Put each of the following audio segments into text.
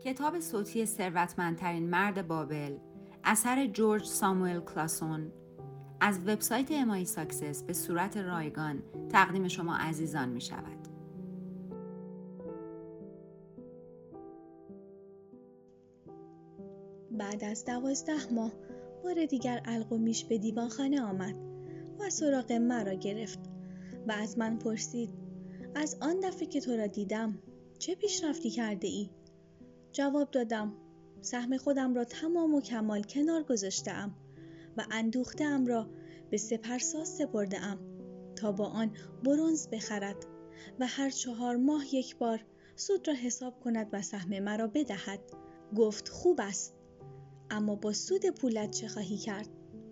کتاب صوتی ثروتمندترین مرد بابل اثر جورج ساموئل کلاسون از وبسایت امای ساکسس به صورت رایگان تقدیم شما عزیزان می شود. بعد از 12 ماه بار دیگر القمیش به دیوانخانه آمد و سراغ مرا گرفت و از من پرسید از آن دفعه که تو را دیدم چه پیشرفتی کرده ای؟ جواب دادم سهم خودم را تمام و کمال کنار گذاشته‌ام و اندوخته‌ام را به سپرساز سپرده‌ام تا با آن برنز بخرد و هر 4 ماه یک بار سود را حساب کند و سهم مرا بدهد. گفت خوب است، اما با سود پولت چه خواهی کرد؟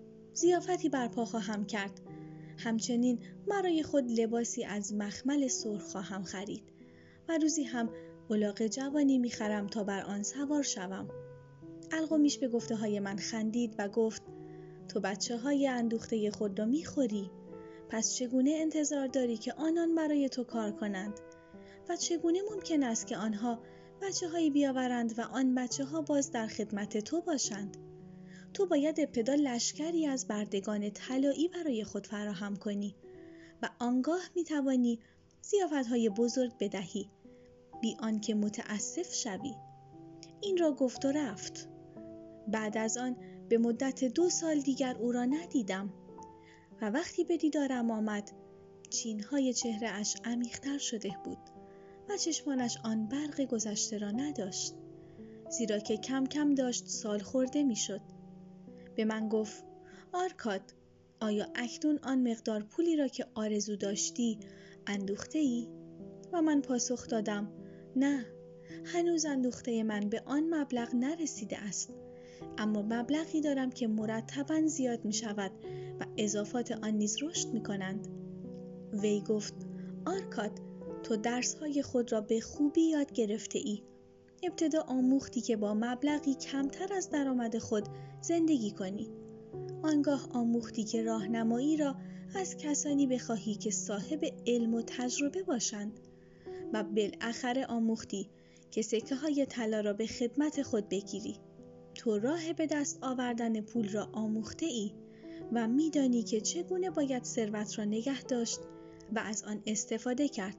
ضیافتی برپا خواهم کرد. همچنین برای خود لباسی از مخمل سرخ خواهم خرید و روزی هم الاغ جوانی می‌خرم تا بر آن سوار شوم. القمیش به گفته‌های من خندید و گفت تو بچه‌های اندوخته خود را می‌خوری، پس چگونه انتظار داری که آنان برای تو کار کنند و چگونه ممکن است که آنها بچه‌هایی بیاورند و آن بچه‌ها باز در خدمت تو باشند؟ تو باید ابتدا لشکری از بردگان طلایی برای خود فراهم کنی و آنگاه می‌توانی ضیافت‌های بزرگ بدهی بی آنکه متأسف شوی. این را گفت و رفت. بعد از آن به مدت 2 سال دیگر او را ندیدم و وقتی به دیدارم آمد چین‌های چهره‌اش عمیق‌تر شده بود و چشمانش آن برق گذشته را نداشت، زیرا که کم کم داشت سال خورده می‌شد. به من گفت آرکاد، آیا اکنون آن مقدار پولی را که آرزو داشتی اندوخته ای؟ و من پاسخ دادم نه، هنوز اندوخته من به آن مبلغ نرسیده است، اما مبلغی دارم که مرتباً زیاد می شود و اضافات آن نیز رشد می کنند. وی گفت آرکاد، تو درس‌های خود را به خوبی یاد گرفته ای. ابتدا آموختی که با مبلغی کمتر از درآمد خود زندگی کنی. آنگاه آموختی که راهنمایی را از کسانی بخواهی که صاحب علم و تجربه باشند و بالاخره آموختی که سکه‌های طلا را به خدمت خود بگیری. تو راه به دست آوردن پول را آموخته ای و می‌دانی که چگونه باید ثروت را نگه داشت و از آن استفاده کرد.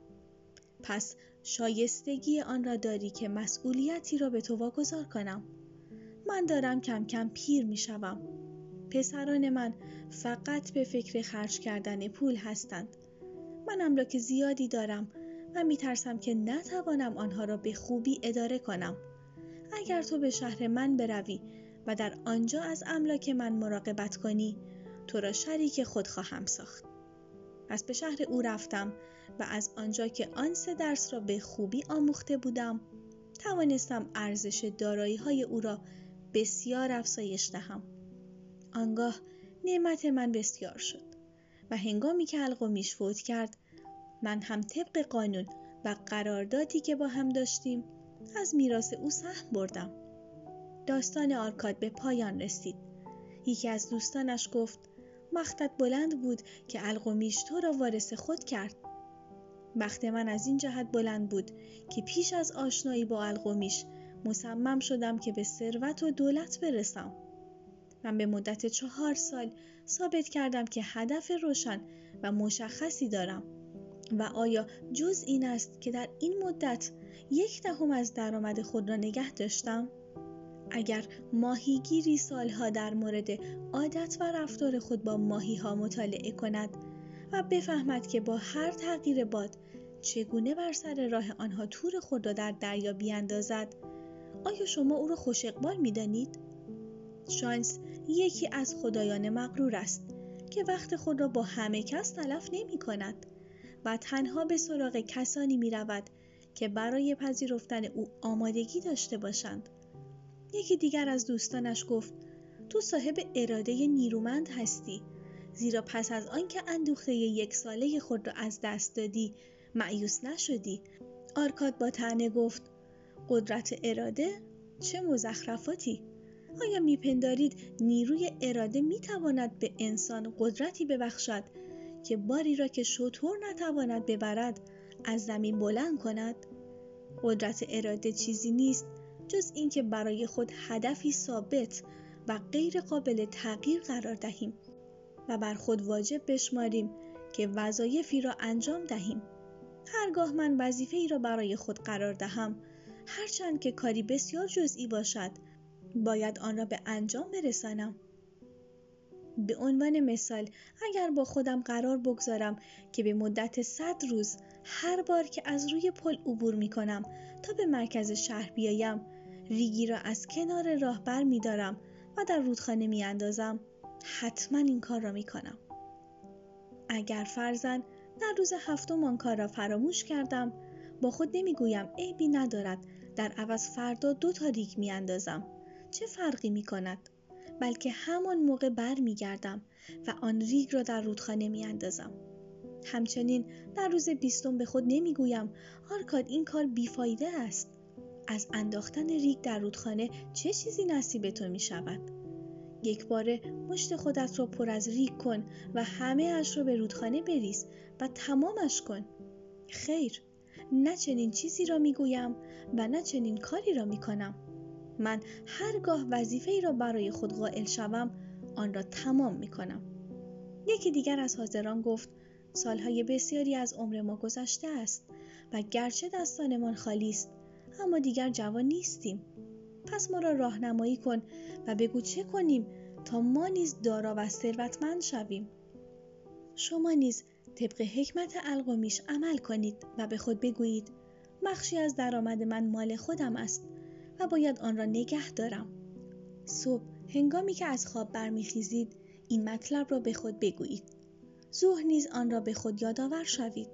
پس شایستگی آن را داری که مسئولیتی را به تو واگذار کنم. من دارم کم کم پیر می‌شوم. پسران من فقط به فکر خرج کردن پول هستند. من املاک زیادی دارم و می‌ترسم که نتوانم آنها را به خوبی اداره کنم. اگر تو به شهر من بروی و در آنجا از املاک من مراقبت کنی، تو را شریک خود خواهم ساخت. پس به شهر او رفتم و از آنجا که آن 3 درس را به خوبی آموخته بودم، توانستم ارزش دارایی‌های او را بسیار افزایش دهم. آنگاه نعمت من بسیار شد و هنگامی که القمیش فوت کرد، من هم طبق قانون و قراردادی که با هم داشتیم از میراث او سهم بردم. داستان آرکاد به پایان رسید. یکی از دوستانش گفت بختت بلند بود که القمیش تو را وارث خود کرد. بخت من از این جهت بلند بود که پیش از آشنایی با القمیش مصمم شدم که به ثروت و دولت برسم. من به مدت 4 سال ثابت کردم که هدف روشن و مشخصی دارم و آیا جز این است که در این مدت 1/10 از درآمد خود را نگه داشتم؟ اگر ماهیگیری سالها در مورد عادت و رفتار خود با ماهی‌ها مطالعه کند و بفهمد که با هر تغییر باد چگونه بر سر راه آنها تور خود را در دریا بیاندازد، آیا شما او را خوش اقبال می‌دانید؟ شانس یکی از خدایان مغرور است که وقت خود را با همه کس تلف نمی‌کند و تنها به سراغ کسانی می‌رود که برای پذیرفتن او آمادگی داشته باشند. یکی دیگر از دوستانش گفت تو صاحب اراده نیرومند هستی، زیرا پس از آنکه اندوخته 1 ساله خود را از دست دادی مایوس نشدی. آرکاد با طعنه گفت قدرت اراده؟ چه مزخرفاتی! آیا میپندارید نیروی اراده میتواند به انسان قدرتی ببخشد که باری را که شتر نتواند ببرد از زمین بلند کند؟ قدرت اراده چیزی نیست جز اینکه برای خود هدفی ثابت و غیر قابل تغییر قرار دهیم و بر خود واجب بشماریم که وظایفی را انجام دهیم. هرگاه من وظیفه‌ای را برای خود قرار دهم، هرچند که کاری بسیار جزئی باشد، باید آن را به انجام برسانم. به عنوان مثال، اگر با خودم قرار بگذارم که به مدت 100 روز هر بار که از روی پل عبور می کنم تا به مرکز شهر بیایم، ریگی را از کنار راه بر می دارم و در رودخانه می اندازم، حتما این کار را می کنم. اگر فرضاً در روز 7 آن کار را فراموش کردم، با خود نمی گویم عیبی ندارد، در عوض فردا 2 تا ریگ می اندازم. چه فرقی می کند؟ بلکه همان موقع بر می گردم و آن ریگ را در رودخانه می اندازم. همچنین در روز 20 به خود نمی گویم آرکاد این کار بیفایده است. از انداختن ریگ در رودخانه چه چیزی نصیب تو می شود؟ یک باره مشت خودت را پر از ریگ کن و همه اش را به رودخانه بریز و تمامش کن. خیر، نه چنین چیزی را می گویم و نه چنین کاری را می کنم. من هرگاه وظیفه‌ای را برای خود قائل شوم، آن را تمام می کنم. یکی دیگر از حاضران گفت سالهای بسیاری از عمر ما گذشته است و گرچه دستانمان خالی است، اما دیگر جوان نیستیم. پس ما را راهنمایی کن و بگو چه کنیم تا ما نیز دارا و ثروتمند شویم. شما نیز طبق حکمت القمیش عمل کنید و به خود بگویید بخشی از درآمد من مال خودم است و باید آن را نگه دارم. صبح هنگامی که از خواب برمیخیزید این مطلب را به خود بگویید. ظهر نیز آن را به خود یادآور شوید.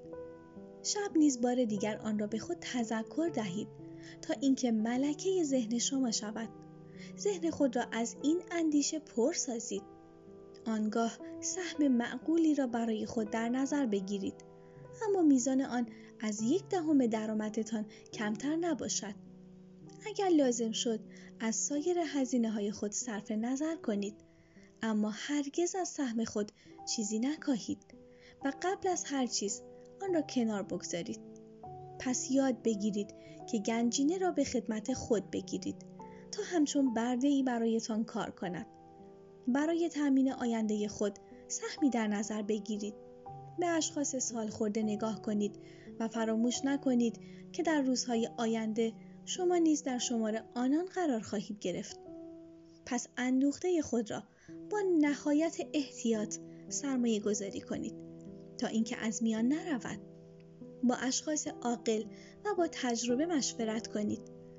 شب نیز بار دیگر آن را به خود تذکر دهید تا اینکه ملکه ذهن شما شود. ذهن خود را از این اندیشه پر سازید. آنگاه سهم معقولی را برای خود در نظر بگیرید، اما میزان آن از 1/10 درآمدتان کمتر نباشد. اگر لازم شد از سایر هزینه‌های خود صرف نظر کنید، اما هرگز از سهم خود چیزی نکاهید و قبل از هر چیز آن را کنار بگذارید. پس یاد بگیرید که گنجینه را به خدمت خود بگیرید تا همچون برده‌ای برایتان کار کند. برای تأمین آینده خود سهمی در نظر بگیرید. به اشخاص سالخورده نگاه کنید و فراموش نکنید که در روزهای آینده شما نیز در شمار آنان قرار خواهید گرفت. پس اندوخته خود را با نهایت احتیاط سرمایه گذاری کنید تا اینکه از میان نرود. با اشخاص عاقل و با تجربه مشورت کنید.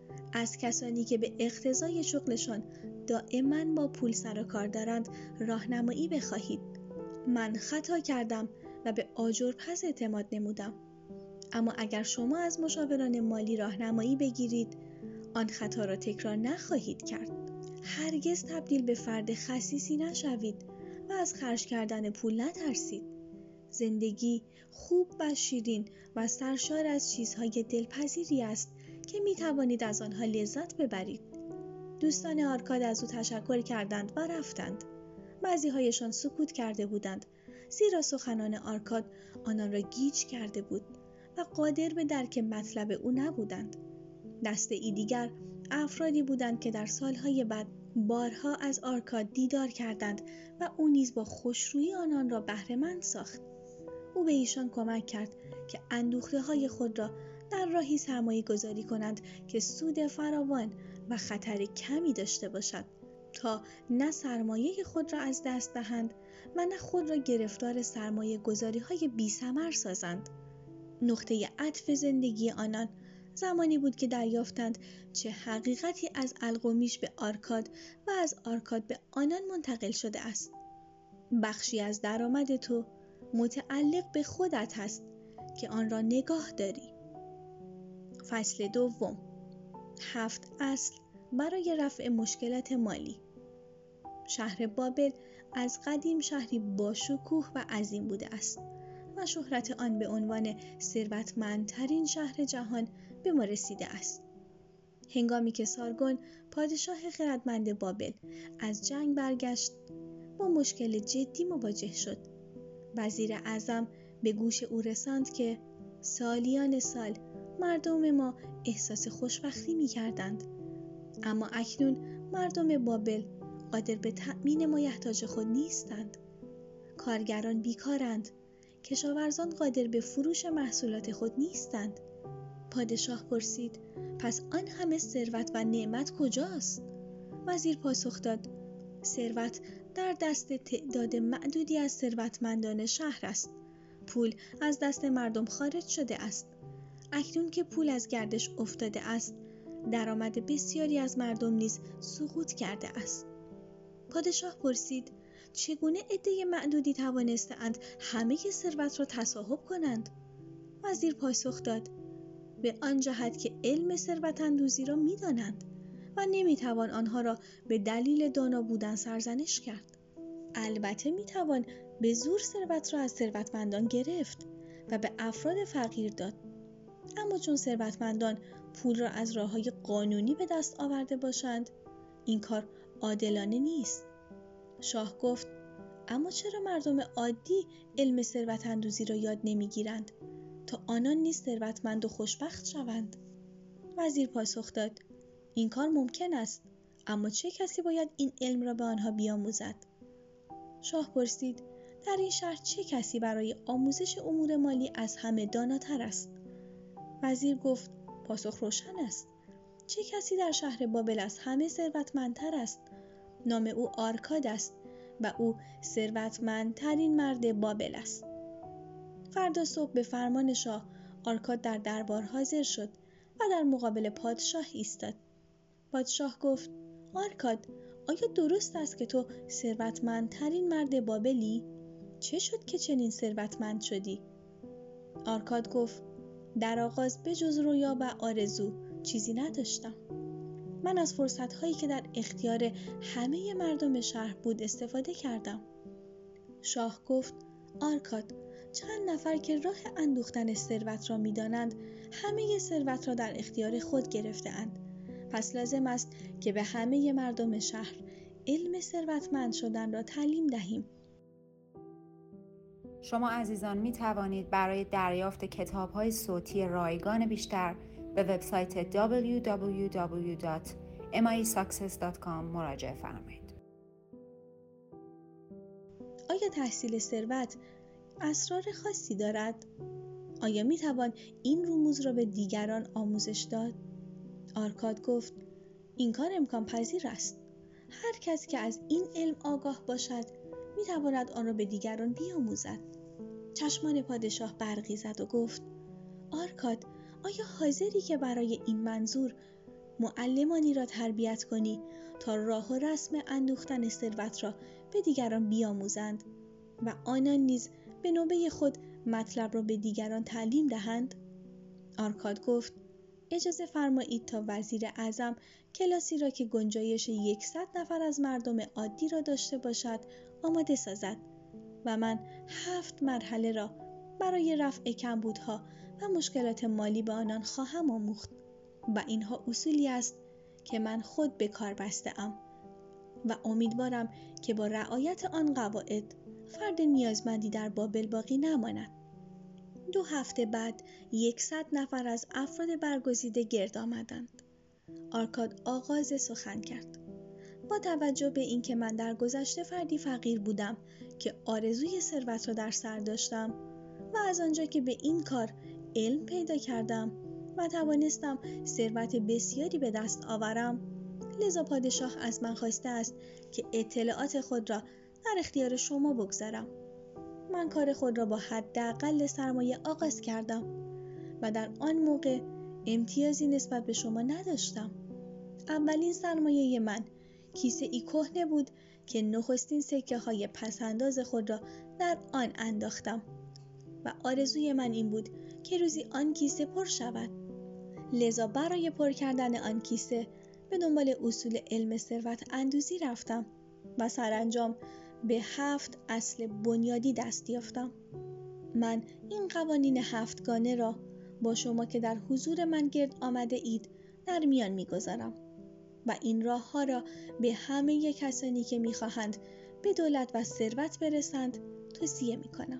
از کسانی که به اقتضای شغلشان دائما با پول سر و کار دارند راهنمایی بخواهید. من خطا کردم و به آجرپز اعتماد نمودم. اما اگر شما از مشاوران مالی راهنمایی بگیرید، آن خطا را تکرار نخواهید کرد. هرگز تبدیل به فرد خسیسی نشوید و از خرج کردن پول نترسید. زندگی خوب و شیرین و سرشار از چیزهای دلپذیری است که می توانید از آنها لذت ببرید. دوستان آرکاد از او تشکر کردند و رفتند. بعضی‌هایشان سکوت کرده بودند، زیرا سخنان آرکاد آنان را گیج کرده بود و قادر به درک مطلب او نبودند. دسته ای دیگر افرادی بودند که در سالهای بعد بارها از آرکاد دیدار کردند و او نیز با خوشرویی آنان را بهره‌مند ساخت. او به ایشان کمک کرد که اندوخته‌های خود را در راهی سرمایه گذاری کنند که سود فراوان و خطر کمی داشته باشد تا نه سرمایه خود را از دست دهند و نه خود را گرفتار سرمایه گذاری های بی ثمر سازند. نقطه عطف زندگی آنان زمانی بود که دریافتند چه حقیقتی از القمیش به آرکاد و از آرکاد به آنان منتقل شده است. بخشی از درآمد تو متعلق به خودت هست که آن را نگاه داری. فصل دوم. 7 اصل برای رفع مشکلات مالی. شهر بابل از قدیم شهری با شکوه و عظیم بوده است و شهرت آن به عنوان ثروتمندترین شهر جهان به ما رسیده است. هنگامی که سارگون پادشاه خردمند بابل از جنگ برگشت، با مشکل جدی مواجه شد. وزیر اعظم به گوش او رساند که سالیان سال مردم ما احساس خوشبختی می کردند اما اکنون مردم بابل قادر به تأمین مایحتاج خود نیستند. کارگران بیکارند. کشاورزان قادر به فروش محصولات خود نیستند. پادشاه پرسید: پس آن همه ثروت و نعمت کجاست؟ وزیر پاسخ داد: ثروت در دست تعداد معدودی از ثروتمندان شهر است. پول از دست مردم خارج شده است. اکنون که پول از گردش افتاده است، درآمد بسیاری از مردم نیز سقوط کرده است. پادشاه پرسید: چگونه عده معدودی توانسته‌اند همه ثروت را تصاحب کنند؟ وزیر پاسخ داد: به آن جهت که علم ثروت‌اندوزی را می‌دانند و نمی‌توان آنها را به دلیل دانا بودن سرزنش کرد. البته می‌توان به زور ثروت را از ثروتمندان گرفت و به افراد فقیر داد. اما چون ثروتمندان پول را از راه‌های قانونی به دست آورده باشند، این کار عادلانه نیست. شاه گفت: اما چرا مردم عادی علم ثروت‌اندوزی را یاد نمی‌گیرند تا آنان نیز ثروتمند و خوشبخت شوند؟ وزیر پاسخ داد: این کار ممکن است، اما چه کسی باید این علم را به آنها بیاموزد؟ شاه پرسید: در این شهر چه کسی برای آموزش امور مالی از همه داناتر است؟ وزیر گفت: پاسخ روشن است. چه کسی در شهر بابل از همه ثروتمندتر است؟ نام او آرکاد است و او ثروتمندترین مرد بابل است. فردا صبح به فرمان شاه آرکاد در دربار حاضر شد و در مقابل پادشاه ایستاد. پادشاه گفت: آرکاد، آیا درست است که تو ثروتمندترین مرد بابلی؟ چه شد که چنین ثروتمند شدی؟ آرکاد گفت: در آغاز به جز رویا و آرزو چیزی نداشتم. من از فرصت‌هایی که در اختیار همه مردم شهر بود استفاده کردم. شاه گفت: آرکاد، چند نفر که راه اندوختن ثروت را می‌دانند، همه ثروت را در اختیار خود گرفته‌اند. پس لازم است که به همه مردم شهر علم ثروتمند شدن را تعلیم دهیم. شما عزیزان می توانید برای دریافت کتاب‌های صوتی رایگان بیشتر به وبسایت www.misuccess.com مراجعه فرمایید. آیا تحصیل ثروت اسرار خاصی دارد؟ آیا می توان این رموز را به دیگران آموزش داد؟ آرکاد گفت: این کار امکان پذیر است. هر کس که از این علم آگاه باشد می تواند آن را به دیگران بیاموزد. چشمان پادشاه برقی زد و گفت: آرکاد، آیا حاضری که برای این منظور معلمانی را تربیت کنی تا راه و رسم اندوختن ثروت را به دیگران بیاموزند و آنان نیز به نوبه خود مطلب را به دیگران تعلیم دهند؟ آرکاد گفت: اجازه فرمایید تا وزیر اعظم کلاسی را که گنجایش 100 نفر از مردم عادی را داشته باشد آماده سازد و من 7 مرحله را برای رفع کمبودها و مشکلات مالی به آنان خواهم آموخت و اینها اصولی است که من خود به کار بسته‌ام و امیدوارم که با رعایت آن قواعد فرد نیازمندی در بابل باقی نماند. 2 هفته بعد 100 نفر از افراد برگزیده گرد آمدند. آرکاد آغاز سخن کرد: با توجه به اینکه من در گذشته فردی فقیر بودم که آرزوی ثروت را در سر داشتم و از آنجا که به این کار علم پیدا کردم و توانستم ثروت بسیاری به دست آورم، لذا پادشاه از من خواسته است که اطلاعات خود را در اختیار شما بگذارم. من کار خود را با حداقل سرمایه آغاز کردم و در آن موقع امتیازی نسبت به شما نداشتم. اولین سرمایه من کیسه ای کهنه بود که نخستین سکه های پسنداز خود را در آن انداختم و آرزوی من این بود که روزی آن کیسه پر شود. لذا برای پر کردن آن کیسه به دنبال اصول علم ثروت اندوزی رفتم و سرانجام به 7 اصل بنیادی دست یافتم. من این قوانین 7 گانه را با شما که در حضور من گرد آمده اید در میان می‌گذارم و این راه ها را به همه کسانی که می‌خواهند به دولت و ثروت برسند توصیه می‌کنم.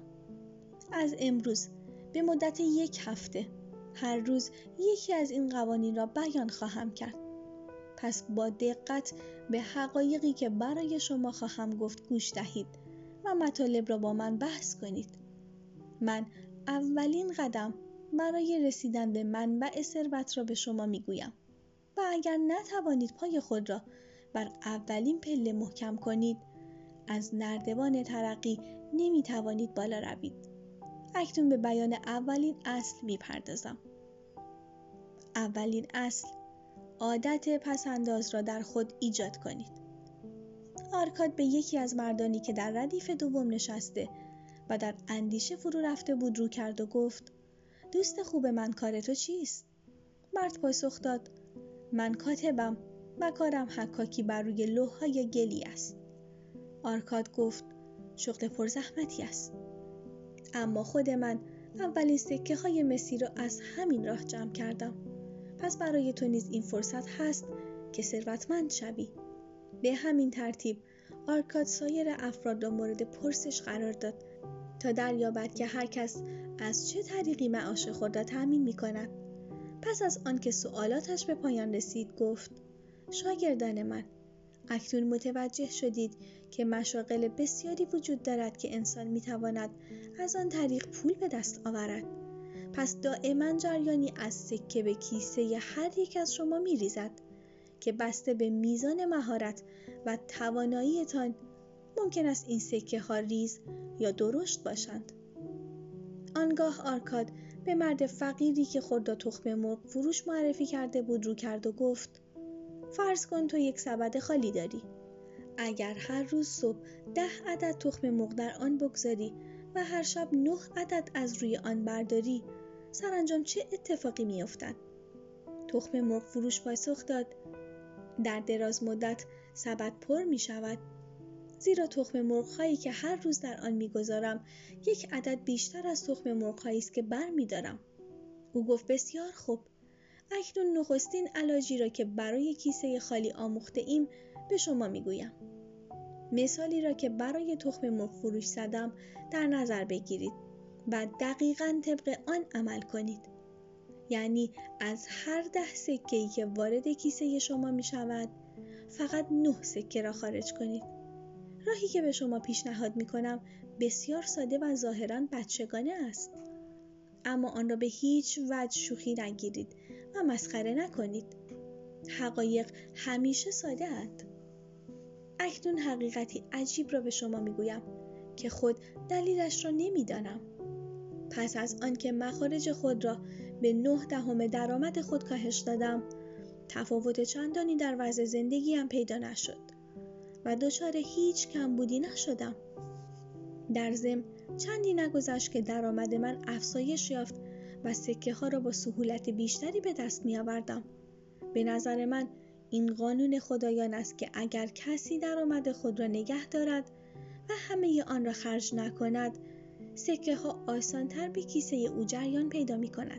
از امروز به مدت 1 هفته هر روز یکی از این قوانین را بیان خواهم کرد. پس با دقت به حقایقی که برای شما خواهم گفت گوش دهید و مطالب را با من بحث کنید. من اولین قدم برای رسیدن به منبع ثروت را به شما میگویم و اگر نتوانید پای خود را بر اولین پله محکم کنید، از نردبان ترقی نمیتوانید بالا روید. اکنون به بیان اولین اصل میپردازم. اولین اصل، عادت پسنداز را در خود ایجاد کنید. آرکاد به یکی از مردانی که در ردیف دوم نشسته و در اندیشه فرو رفته بود رو کرد و گفت: دوست خوب من، کار تو چیست؟ مرد پاسخ داد: من کاتبم و کارم حکاکی بر روی لوح‌های گلی است. آرکاد گفت: شغل پرزحمتی است. اما خود من اولین سکه های مسی را از همین راه جمع کردم. پس برای تو نیز این فرصت هست که ثروتمند شوی. به همین ترتیب آرکاد سایر افراد را مورد پرسش قرار داد تا دریابد که هر کس از چه طریقی معاش خود را تأمین می کند. پس از آنکه سوالاتش به پایان رسید گفت: شاگردان من، اکنون متوجه شدید که مشاغل بسیاری وجود دارد که انسان می تواند از آن طریق پول به دست آورد. پس دائما جریانی از سکه به کیسه هر یک از شما می ریزد که بسته به میزان مهارت و تواناییتان ممکن است این سکه ها ریز یا درشت باشند. آنگاه آرکاد به مرد فقیری که خود را تخم مرغ فروش معرفی کرده بود رو کرد و گفت: فرض کن تو یک سبد خالی داری. اگر هر روز صبح 10 عدد تخم مرغ در آن بگذاری و هر شب 9 عدد از روی آن برداری، سرانجام چه اتفاقی می افتد؟ تخم مرغ فروش پاسخ داد: در دراز مدت سبد پر می شود، زیرا تخم مرغ هایی که هر روز در آن می گذارم 1 عدد بیشتر از تخم مرغ هایی است که بر می دارم. او گفت: بسیار خوب، اکنون نخستین علاجی را که برای کیسه خالی آموخته ایم به شما می گویم. مثالی را که برای تخم مرغ فروش زدم در نظر بگیرید و دقیقاً طبق آن عمل کنید. یعنی از هر 10 سکه‌ای که وارد کیسه شما می شود، فقط 9 سکه را خارج کنید. راهی که به شما پیشنهاد می کنم بسیار ساده و ظاهراً بچگانه است. اما آن را به هیچ وجه شوخی نگیرید و مسخره نکنید. حقایق همیشه ساده اند. اکنون حقیقتی عجیب را به شما می گویم که خود دلیلش را نمی دانم. پس از آنکه مخارج خود را به 9/10 درآمد خود کاهش دادم، تفاوت چندانی در وضع زندگیم پیدا نشد و دچار هیچ کمبودی نشدم. در ضمن چندی نگذشت که درآمد من افزایش یافت و سکه ها را با سهولت بیشتری به دست می آوردم. به نظر من این قانون خدایان است که اگر کسی درآمد خود را نگه دارد و همه آن را خرج نکند، سکه ها آسان‌تر به کیسه او جریان پیدا می کند.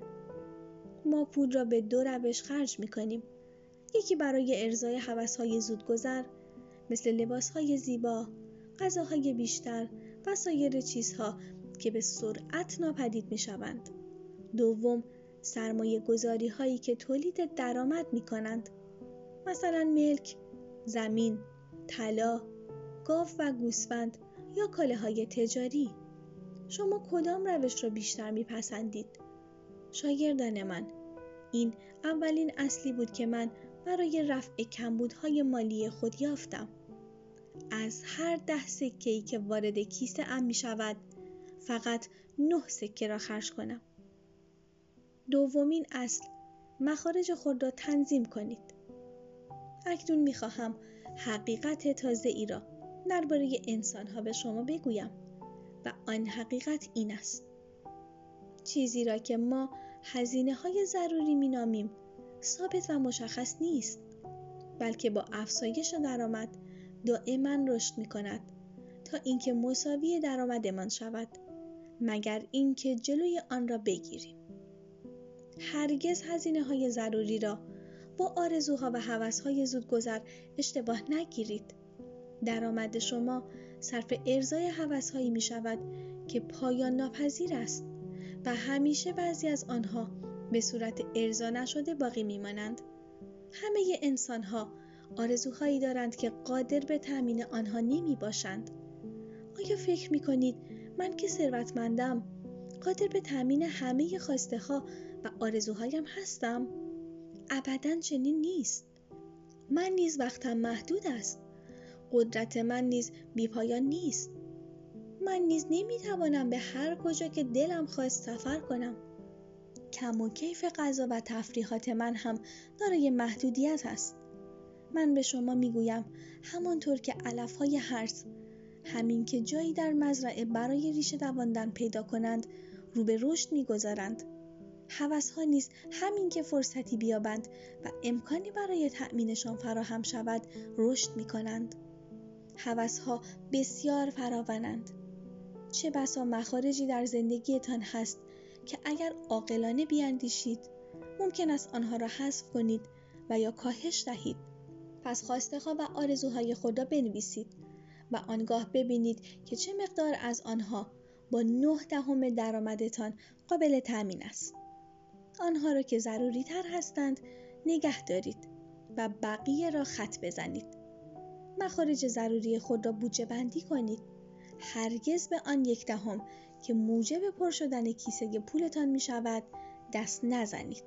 ما پول را به 2 روش خرج می کنیم. یکی برای ارضای هوس‌های زودگذر مثل لباس‌های زیبا، غذاهای بیشتر و سایر چیزها که به سرعت ناپدید می شوند. دوم، سرمایه گذاری هایی که تولید درآمد می کنند. مثلا ملک، زمین، طلا، گاو و گوسفند یا کالاهای تجاری. شما کدام روش را بیشتر می پسندید؟ شاگردان من، این اولین اصلی بود که من برای رفع کمبودهای مالی خود یافتم. از هر 10 سکه‌ای که وارد کیسه ام می شود، فقط 9 سکه را خرج کنم. دومین اصل، مخارج خود را تنظیم کنید. اکنون می خواهم حقیقت تازه ای را درباره انسان ها به شما بگویم و آن حقیقت این است: چیزی را که ما هزینه های ضروری می نامیم ثابت و مشخص نیست، بلکه با افزایش درآمد دائما رشد می کند تا اینکه مساوی درآمدمان شود، مگر اینکه جلوی آن را بگیریم. هرگز هزینه های ضروری را با آرزوها و هوس‌های زودگذر اشتباه نگیرید. درآمد شما صرف ارضای هوس‌هایی می شود که پایان ناپذیر است و همیشه بعضی از آنها به صورت ارضا نشده باقی می مانند. همه انسان‌ها آرزوهایی دارند که قادر به تأمین آنها نمی باشند. آیا فکر می کنید من که ثروتمندم قادر به تأمین همه خواسته ها و آرزوهایم هستم؟ ابداً چنین نیست. من نیز وقتم محدود است. قدرت من نیز بی‌پایان نیست. من نیز نمیتوانم به هر کجا که دلم خواست سفر کنم. کم و کیف غذا و تفریحات من هم دارای محدودیت است. من به شما میگویم همانطور که علف‌های هرز همین که جایی در مزرعه برای ریشه دواندن پیدا کنند رو به رشد میگذارند. هوس‌ها نیز همین که فرصتی بیابند و امکانی برای تأمینشان فراهم شود رشد میکنند. هوس‌ها بسیار فراوانند. چه بسا مخارجی در زندگیتان هست که اگر عاقلانه بیاندیشید ممکن است آنها را حذف کنید و یا کاهش دهید. پس خواسته‌ها و آرزوهای خود را بنویسید و آنگاه ببینید که چه مقدار از آنها با 9/10 درآمدتان قابل تأمین است. آنها را که ضروری تر هستند نگه دارید و بقیه را خط بزنید. مخارج ضروری خود را بودجه بندی کنید. هرگز به آن 1/10 که موجب پر شدن کیسه پولتان می شود دست نزنید.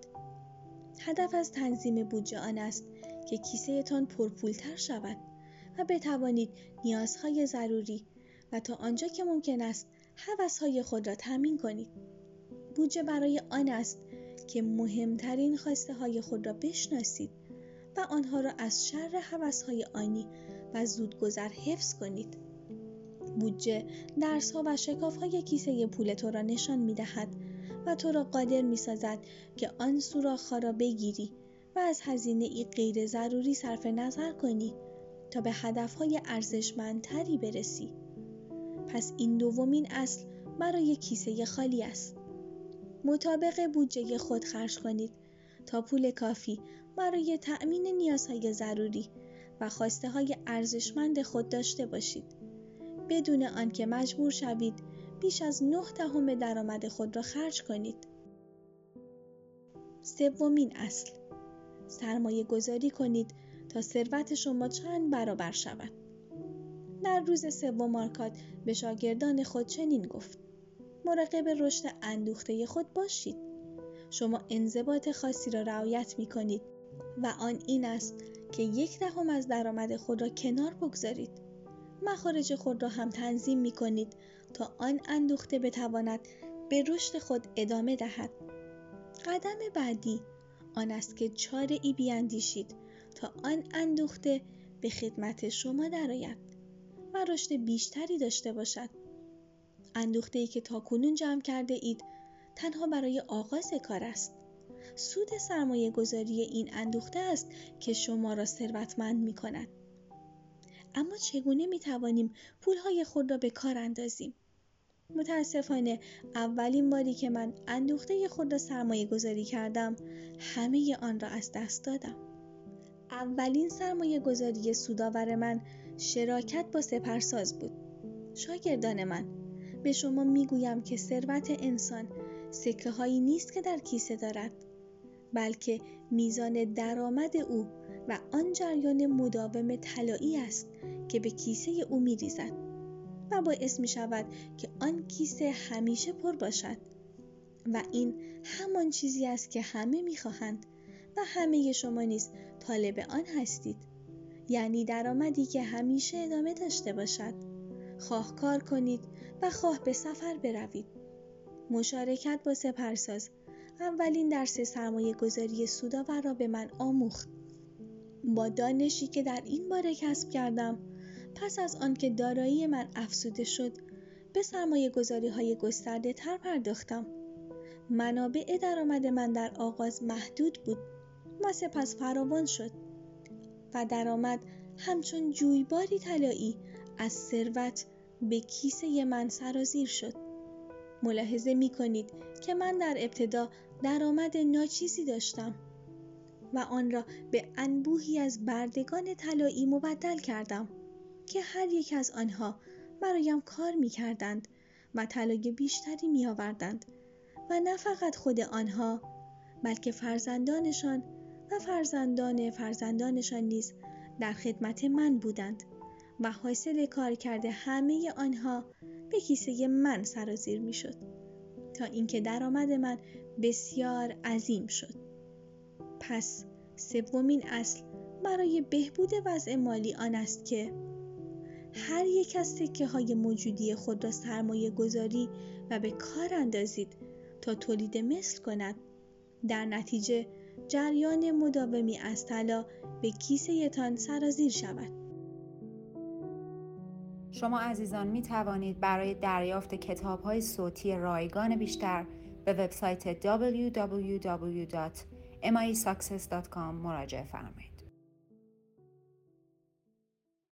هدف از تنظیم بودجه آن است که کیسه تان پرپولتر شود و بتوانید نیازهای ضروری و تا آنجا که ممکن است هوس‌های خود را تامین کنید. بودجه برای آن است که مهمترین خواسته های خود را بشناسید و آنها را از شر هوس‌های آنی و زودگذر حفظ کنید. بودجه درس‌ها و شکاف‌های کیسه پول تو را نشان می‌دهد و تو را قادر می‌سازد که آن سوراخ‌ها را بگیری و از هزینه‌ای غیر ضروری صرف نظر کنی تا به هدف‌های ارزشمندتری برسی. پس این دومین اصل برای کیسه خالی است. مطابق بودجه خود خرج کنید تا پول کافی برای تأمین نیازهای ضروری و خواسته‌های ارزشمند خود داشته باشید، بدون آنکه مجبور شوید بیش از 9/10 درآمد خود را خرج کنید. سومین اصل، سرمایه گذاری کنید تا ثروت شما چند برابر شود. در روز سوم آرکاد به شاگردان خود چنین گفت: مراقب رشد اندوخته خود باشید. شما انضباط خاصی را رعایت می کنید و آن این است که 1/10 از درآمد خود را کنار بگذارید. مخارج خود را هم تنظیم می کنید تا آن اندوخته بتواند به رشد خود ادامه دهد. قدم بعدی آن است که چاره‌ای بیاندیشید تا آن اندوخته به خدمت شما درآید و رشد بیشتری داشته باشد. اندوخته‌ای که تاکنون جمع کرده اید تنها برای آغاز کار است. سود سرمایه گذاری این اندوخته است که شما را ثروتمند می کند. اما چگونه می توانیم پولهای خود را به کار اندازیم؟ متاسفانه اولین باری که من اندوخته خود را سرمایه گذاری کردم همه آن را از دست دادم. اولین سرمایه گذاری سودآور من شراکت با سپرساز بود. شاگردان من، به شما میگویم که ثروت انسان سکه هایی نیست که در کیسه دارد، بلکه میزان درآمد او و آن جریان مداوم طلایی است که به کیسه او میریزد و باعث می شود که آن کیسه همیشه پر باشد. و این همان چیزی است که همه می خواهند و همه شما نیز طالب آن هستید، یعنی درآمدی که همیشه ادامه داشته باشد. خواه کار کنید و خواه به سفر بروید. مشارکت با سپرساز اولین درس سرمایه گذاری سودآور را به من آموخت. با دانشی که در این باره کسب کردم، پس از آن که دارایی من افزوده شد، به سرمایه گذاری های گسترده تر پرداختم. منابع درآمد من در آغاز محدود بود و سپس فراوان شد و درآمد همچون جویباری طلایی از ثروت به کیسه من سرازیر شد. ملاحظه می کنید که من در ابتدا درآمد ناچیزی داشتم و آن را به انبوهی از بردگان طلایی مبدل کردم که هر یک از آنها برایم کار می کردند و طلای بیشتری می آوردند و نه فقط خود آنها بلکه فرزندانشان و فرزندانشان نیز در خدمت من بودند و حاصل کار کرده همه آنها به کیسه من سرازیر می شد تا اینکه درآمد من بسیار عظیم شد. پس سومین اصل برای بهبود وضع مالی آن است که هر یک از سکه‌های موجودی خود را سرمایه گذاری و به کار اندازید تا تولید مثل کند. در نتیجه جریان مداومی از طلا به کیسه تان سرازیر شود. شما عزیزان می توانید برای دریافت کتاب‌های صوتی رایگان بیشتر به وبسایت www.misuccess.com مراجعه فرمایید.